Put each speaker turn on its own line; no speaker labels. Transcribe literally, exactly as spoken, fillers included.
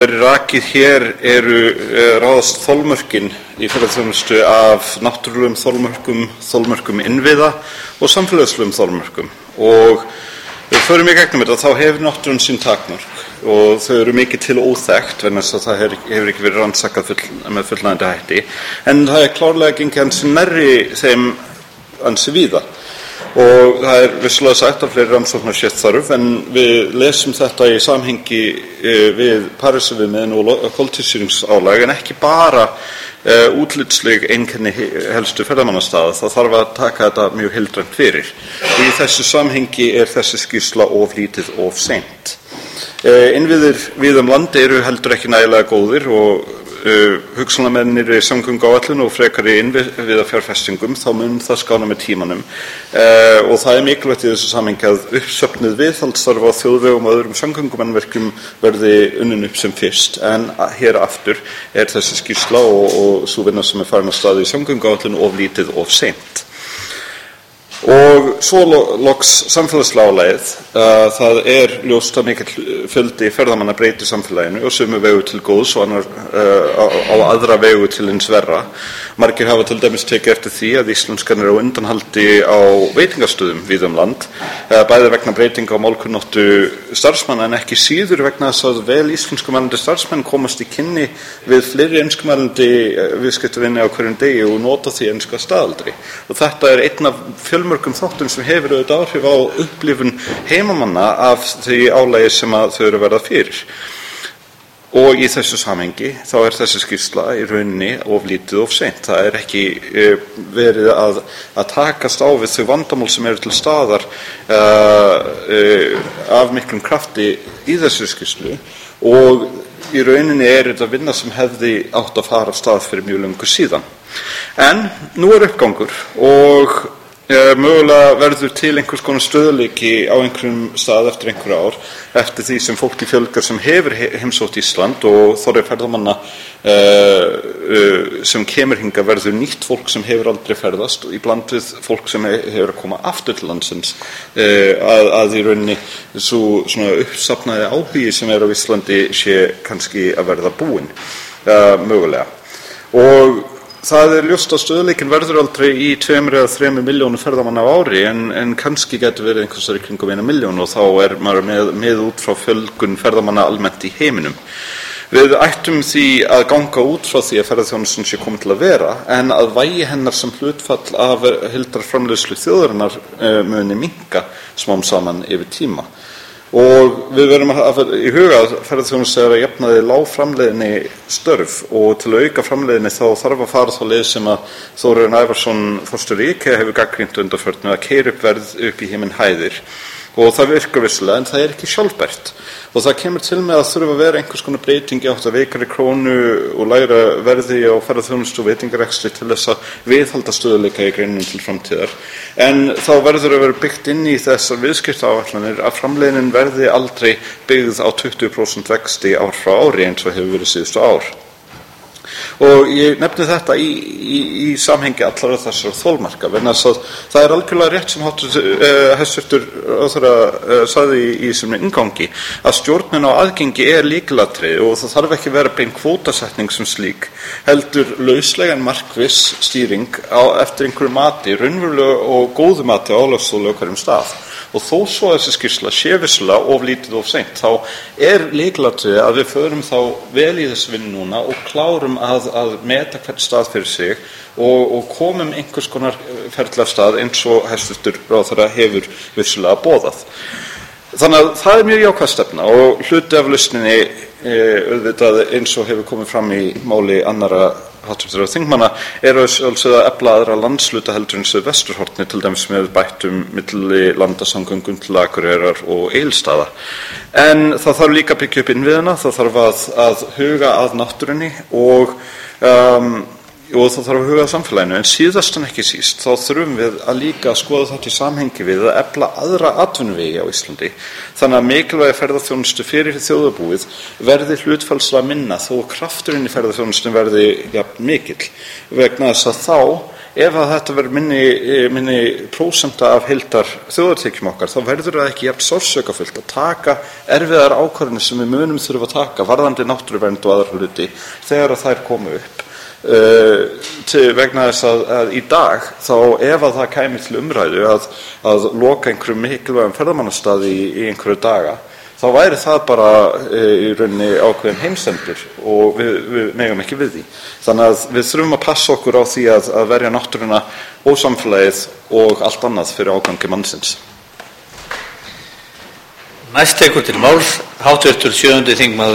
rakið hér eru ráðast þolmörkin í ferðaþjónustu af náttúrulegum þolmörkum, þolmörkum innviða og samfélagslegum þolmörkum. Og við förum í gegnum þetta, þá hefur náttúran sín takmörk og þau eru mikið til óþekkt vegna þess að það hefur ekki verið rannsakað full, með fullnægjandi hætti. En það er klárlega gengið ansi nærri þeim ansi víða. Og það er vissulega sagt að fleiri rannsóknar sé þörf, en við lesum þetta í samhengi við Parísarviðmiðin og koltvísýringsálag, en ekki bara uh, útlitsleg einkenni helstu ferðamannastaða. Það þarf að taka þetta mjög heildrænt fyrir. Og í þessu samhengi er þessi skýrsla of lítið of seint. Uh, innviðir við um landi eru heldur ekki nægilega góðir og Uh, hugsanlega með nýrri samgönguáætlun og frekari innviðafjárfestingum, þá mun það skána með tímanum. Uh, og það er mikilvægt í þessu samhengi að uppsöfnuð viðhaldsþörf á þjóðvegum og öðrum samgöngumannverkjum verði unnin upp sem fyrst. En hér aftur er þessi skýrsla og, og sú vinna sem er farin af stað í samgönguáætlun of lítið of seint. Og svo loks samfélagslega álagið. Uh, það er ljóst að mikill fjöldi ferðamanna breyti samfélaginu og sumu vegu til góðs og annar uh, á, á aðra vegu til hins verra. Margir hafa til dæmis tekið eftir því að íslenskan er á undanhaldi á veitingastöðum víða um land, uh, bæði vegna breytinga á málkunnáttu starfsmanna en ekki síður vegna þess að vel íslenskumælandi starfsmenn komast í kynni við fleiri enskumælandi viðskiptavinni á hverjum degi og nota því enska staðaldri. Og þetta er einn af fjölmörgum þáttum sem hefur auðvitað áhrif á upplifun heimamanna af því álagi sem að þau eru að verða fyrir. Og í þessu samhengi þá er þessi skýrsla í rauninni of lítið of seint. Það er ekki uh, verið að, að takast á við þau vandamál sem eru til staðar uh, uh, af miklum krafti í þessu skýrslu og í rauninni er þetta vinna sem hefði átt að fara af stað fyrir mjög löngu síðan. En nú er uppgangur og Uh, mögulega verður til einhvers konar stöðuleiki á einhverjum stað eftir einhver ár eftir því sem fólki fjölgar sem hefur heimsótt Ísland og þorri ferðamanna uh, uh, sem kemur hingað verður nýtt fólk sem hefur aldrei ferðast og í bland við fólk sem hefur að koma aftur til landsins uh, að, að í rauninni svo svona uppsafnaði áhugi sem er á Íslandi sé kannski að verða búinn uh, mögulega. Og það er ljóst að stöðuleikin verður aldrei í tveimur eða þremur milljónu ferðamanna á ári en, en kannski getur verið einhversar í kringum eina milljón og þá er maður með, með út frá fjölgun ferðamanna almennt í heiminum. Við ættum því að ganga út frá því að ferðaþjónustan sé komin til að vera en að vægi hennar sem hlutfall af heildarframleiðslu þjóðarinnar uh, muni minnka smám saman yfir tíma. Og við verðum að hafa í huga að ferðaþjónusta er að jafnaði lág framleiðni störf og til að auka framleiðni þá þarf að fara þá leið sem að Þórarinn Ævarsson forstjóri IKEA hefur gagnrýnt undanfarið að keyra upp verð upp í himinn hæðir og það virkar vissulega en það er ekki sjálfbært og það kemur til með að þurfa að vera einhvers konar breytingi átt að veikari krónu og lægra verði á ferðaþjónustu og veitingarekstri til þess að viðhalda stöðuleika í greininum til framtíðar en þá verður að vera byggt inn í þessar viðskiptaáætlanir að framleiðnin verði aldrei byggð á tuttugu prósent vexti ár frá ári eins og hefur verið síðustu ár. Og ég nefni þetta í, í, í samhengi allar þessar þolmarka vegna þess að það er algjörlega rétt sem hæstvirtur ráðherra uh, sagði í, í sem inngangi að stjórnin á aðgengi er lykilatriði og það þarf ekki vera bein kvótasetning sem slík heldur lauslega en markviss stýring á, eftir einhverju mati, raunverulega og góðu mati á álagsþóli á hverjum stað. Og þó svo þessi skýrsla sé vissulega of lítið of seint, þá er lykilatriði að við förum þá vel í þessu vinnu núna og klárum að, að meta hvert stað fyrir sig og, og komum einhvers konar ferli af stað eins og hæstvirtur ráðherra hefur vissulega boðað. Þannig að það er mjög jákvæð stefna og hluti af lausninni e, auðvitað eins og hefur komið fram í máli annarra háttvirtra þingmanna er að efla aðra landsluta heldur en suðvesturhorni til dæmis með bættum milli landasamgöngum til Akureyrar og Egilsstaða. En það þarf líka að byggja upp innviðina, það þarf að, að huga að náttúrunni og um, og það þarf að huga að samfélaginu, en síðast en ekki síst þá þurfum við að líka að skoða þetta í samhengi við að efla aðra atvinnuvegi á Íslandi. Þannig að mikilvægi ferðaþjónustu fyrir þjóðarbúið verði hlutfallslega minna þó krafturinn í ferðaþjónustu verði jafn mikill vegna þess að þá ef að þetta verður minni, minni prósenta af heildar þjóðartekjum okkar, þá verður það ekki jafn sársaukafullt að taka erfiðar ákvarðanir sem við munum þurfa að taka varðandi náttúruvernd og aðra hluti þegar að þær komu upp. Uh, til vegna þess að, að í dag þá ef að það kæmi til umræðu að, að loka einhverjum mikilvægum ferðamannastaði í, í einhverju daga, þá væri það bara uh, í rauninni ákveðin heimsendur og við, við megum ekki við því. Þannig að við þurfum að passa okkur á því að, að verja náttúruna og samfélagið og allt annað fyrir ágangi mannsins.
Næst tekur til máls háttvirtur sjöundi þingmaður